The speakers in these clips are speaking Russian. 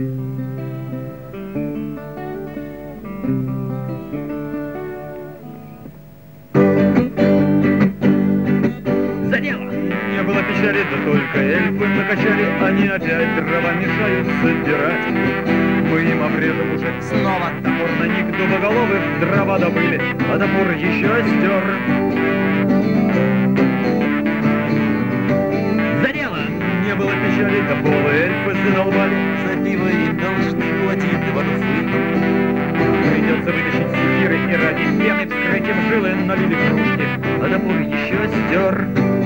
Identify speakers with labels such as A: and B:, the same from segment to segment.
A: За дело!
B: Не было печали, да только эльфы накачали. Они опять дрова мешают собирать. Мы им обрежем уже
A: Снова
B: топор на них дубоголовых дрова добыли, а топор еще стер.
A: за дело!
B: Не было печали, да полы эльфы задолбали.
A: За пиво им должны платить дворфы.
B: Придется вытащить секиры и ради пены вскрыть им жилы, налили в кружки, а топор еще стер.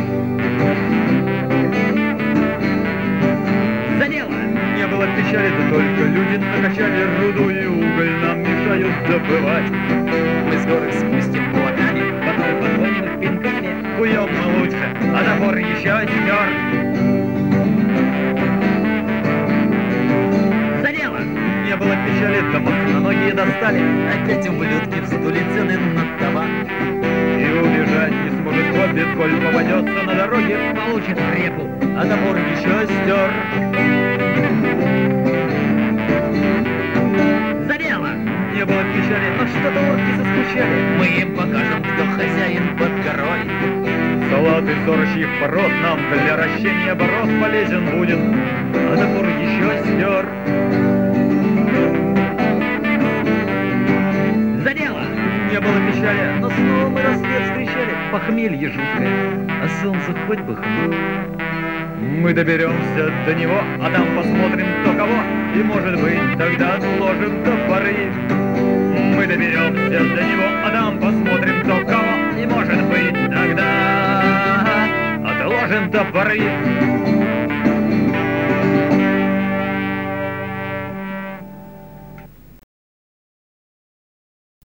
A: За дело!
B: Не было печали, да только люди накачали руду и уголь нам мешают добывать.
A: Мы с горы спустим кулаками,
B: Потом подгоним их пинками, хуем мы лучше, а топор еще стер.
A: за дело!
B: Не было печали, да ноги достали,
A: Опять ублюдки вздули цены на табак.
B: и убежать не сможет хоббит, коль попадется на дороге,
A: Получит репу.
B: а топор еще стер.
A: За дело!
B: Не было печали, но что-то орки заскучали.
A: Мы им покажем, кто хозяин под горой.
B: Салат из орочьих пород нам для ращения бород полезен будет, а топор еще стер.
A: За дело!
B: Не было печали, но снова мы рассвет встречали. Похмелье жуткое, а солнце хоть бы хмурь. Мы доберемся до него, а там посмотрим, кто кого, и, может быть, тогда отложим топоры. Мы доберемся до него, а там посмотрим, кто кого, и, может быть, тогда отложим топоры.